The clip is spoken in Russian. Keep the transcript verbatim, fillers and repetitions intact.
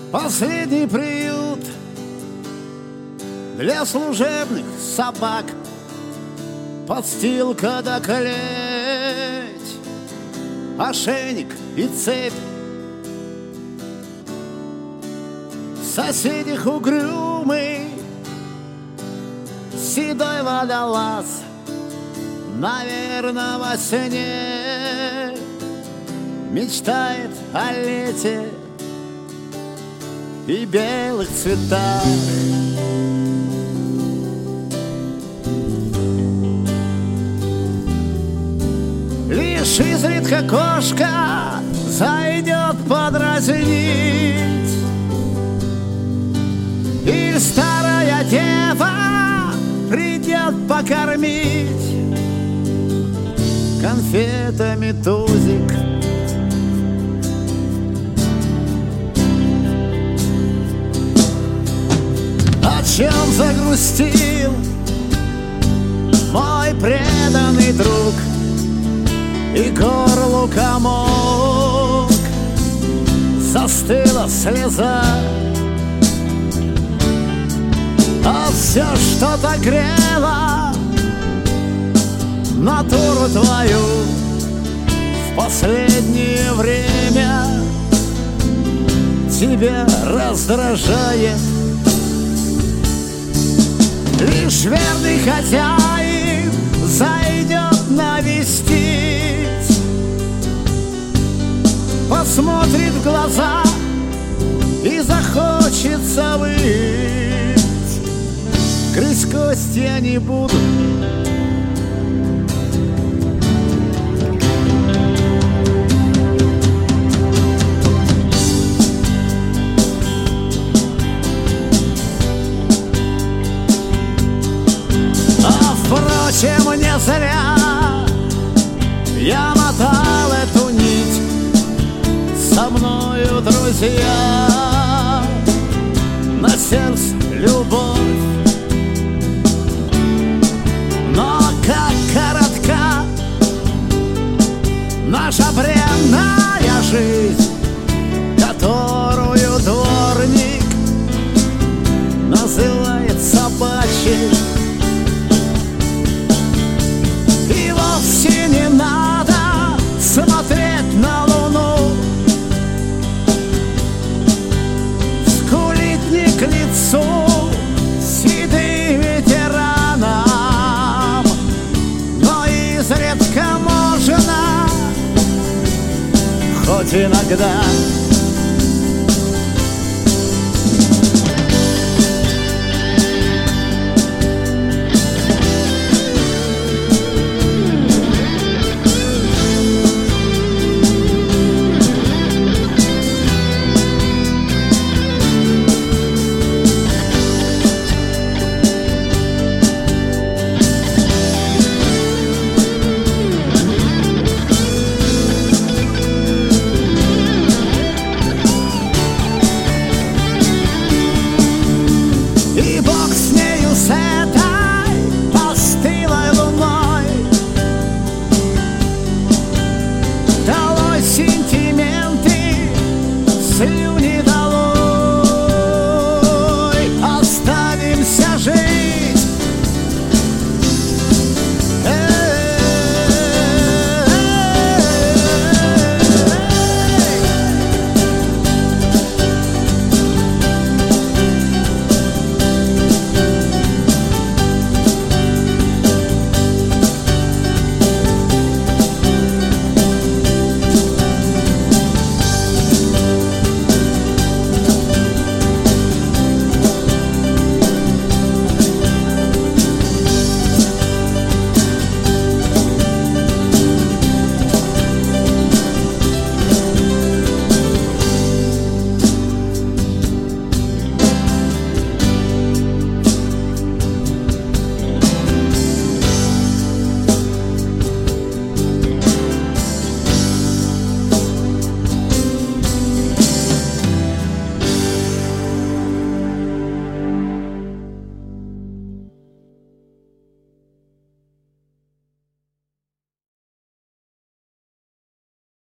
Последний приют для служебных собак, подстилка да клеть, ошейник и цепь. В соседях угрюмый седой водолаз, наверно, во сне мечтает о лете и белых цветах. Лишь изредка кошка зайдет подразнить, или старая дева придет покормить конфетами тузик. О чем загрустил мой преданный друг, и горлу комок застыла слеза. А все что-то грело натуру твою в последнее время, тебя раздражает. Лишь верный хозяин зайдет навестить, посмотрит в глаза и захочется выть. Грызть кости я не буду, а впрочем не зря я мотал эту нить. Со мною друзья, на сердце любовь, но как коротка наша бренная жизнь, которую дворник называет собачьей. И вовсе не надо смотреть на луну, скулить не к лицу седым ветеранам, но изредка можно хоть иногда